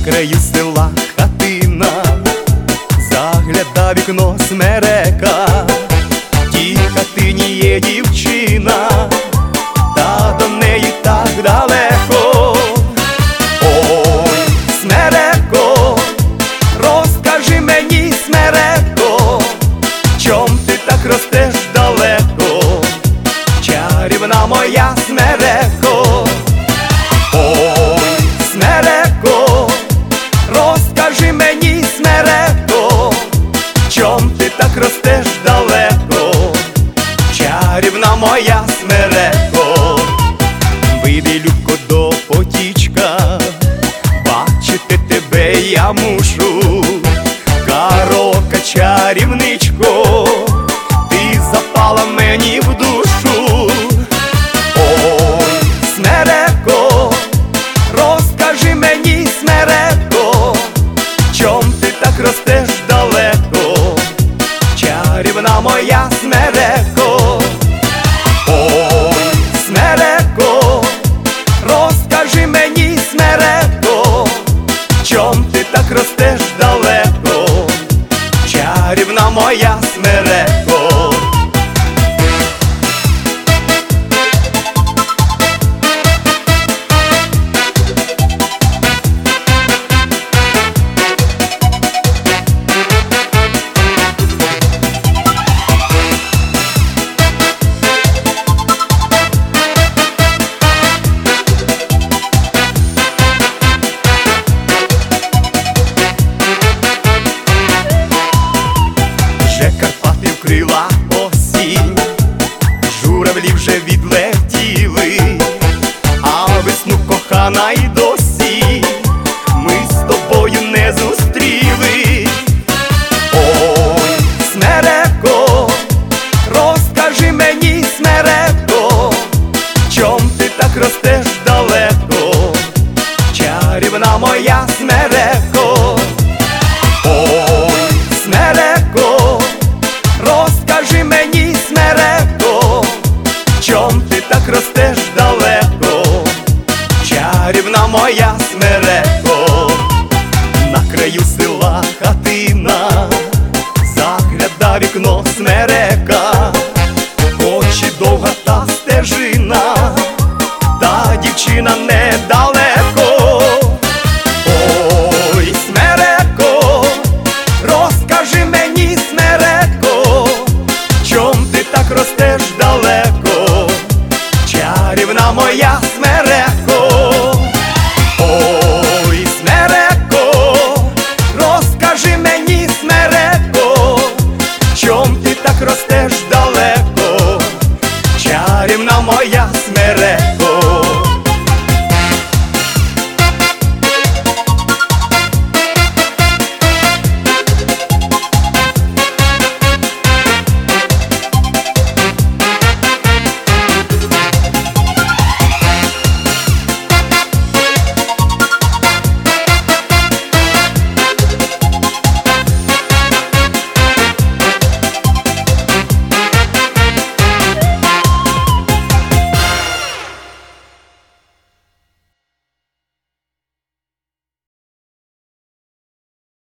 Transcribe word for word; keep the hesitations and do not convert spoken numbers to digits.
краю села хатина, загляда вікно смерека. В тій хатині є дівчина, та до неї так далеко. Ой, смереко, розкажи мені, смереко, чом ти так ростеш далеко, чарівна моя смереко. Ой, смереко, розкажи мені, смереко, чом ти так ростеш далеко, чарівна моя смереко. Вийди, любко, до потічка, бачити тебе я мушу. Карока, чарівничко, ти запала мені в душу. Ой, смереко, розкажи мені, смереко, чом ти так ростеш далеко, чарівна моя смереко. Ой, смереко, розкажи мені, смереко, чом ти так ростеш далеко, чарівна моя смереко. Карпати вкрила осінь, журавлі вже відлетіли, а весну, кохана, й досі ми з тобою не зустріли. Ой, смереко, розкажи мені, смереко, чом ти так ростеш далеко, чарівна моя смереко.